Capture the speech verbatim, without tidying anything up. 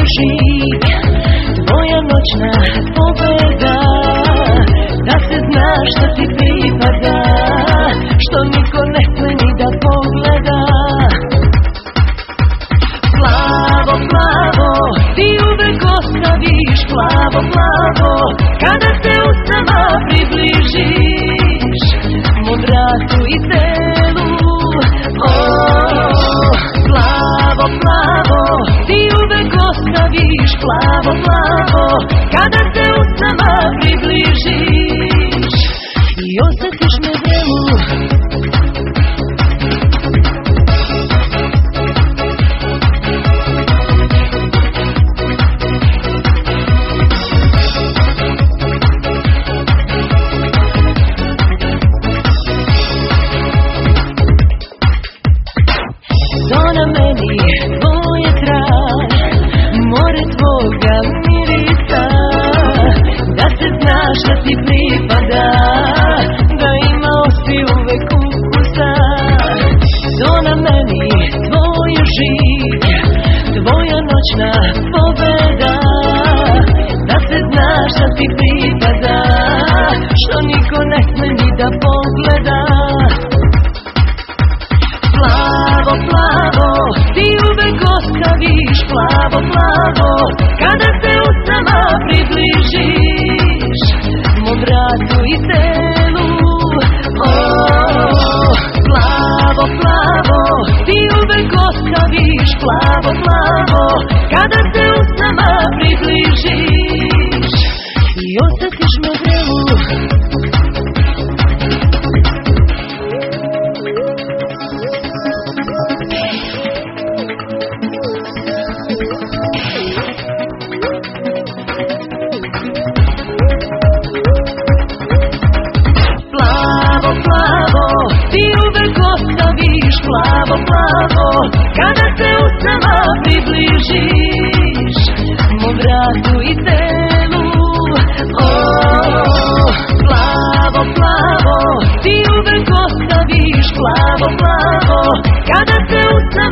žig, tvoja noćna pobeda, da se zna šta ti pripada, što niko ne sme ni da pogleda. Plavo, plavo, ti uvek ostaviš plavo, plavo, kada se usnama približiš mom vratu i telu. Oh, plavo, plavo, ti uvek ostaviš plavo, plavo, kada se usnama približiš i osjetiš me vrelu. Na meni tvoje trag, more tvoga mirisa, da se znaš da ti pripada, da imao si uvek ukusa. To na meni tvoj žig, tvoja noćna pobeda, da se znaš da ti pripada, što niko ne sme ni da pogleda. Plavo, plavo, ti uvek ostaviš plavo, plavo, kada se usnama približiš mom vratu i telu. Oh, plavo, plavo, ti uvek ostaviš plavo, plavo, kada se usnama približiš i osjetiš me vrelu. Ti uvek ostaviš plavo, plavo, kada se usnama približiš mom vratu i telu. Oh, plavo, plavo, ti uvek ostaviš plavo, plavo, kada se usnama